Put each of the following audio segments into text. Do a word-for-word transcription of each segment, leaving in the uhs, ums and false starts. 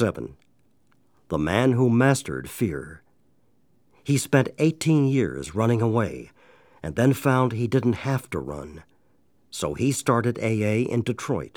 seven. The Man Who Mastered Fear. He spent eighteen years running away and then found he didn't have to run. So he started A A in Detroit.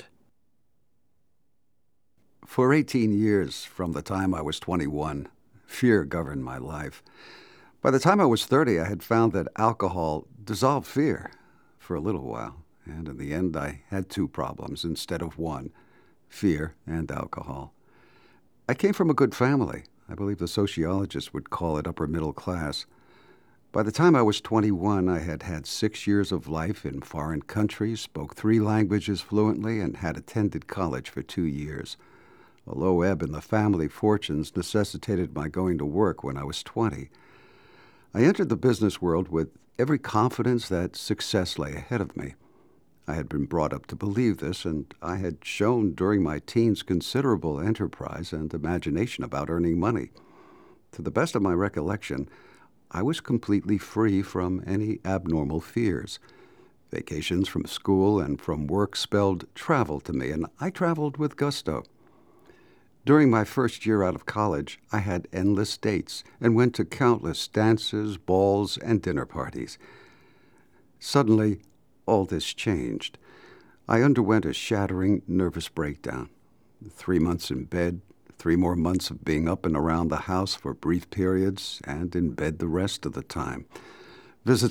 For eighteen years, from the time I was twenty-one, fear governed my life. By the time I was thirty, I had found that alcohol dissolved fear for a little while. And in the end, I had two problems instead of one, fear and alcohol. I came from a good family. I believe the sociologists would call it upper middle class. By the time I was twenty-one, I had had six years of life in foreign countries, spoke three languages fluently, and had attended college for two years. A low ebb in the family fortunes necessitated my going to work when I was twenty. I entered the business world with every confidence that success lay ahead of me. I had been brought up to believe this, and I had shown during my teens considerable enterprise and imagination about earning money. To the best of my recollection, I was completely free from any abnormal fears. Vacations from school and from work spelled travel to me, and I traveled with gusto. During my first year out of college, I had endless dates and went to countless dances, balls, and dinner parties. Suddenly, all this changed. I underwent a shattering nervous breakdown. Three months in bed, three more months of being up and around the house for brief periods, and in bed the rest of the time. Visits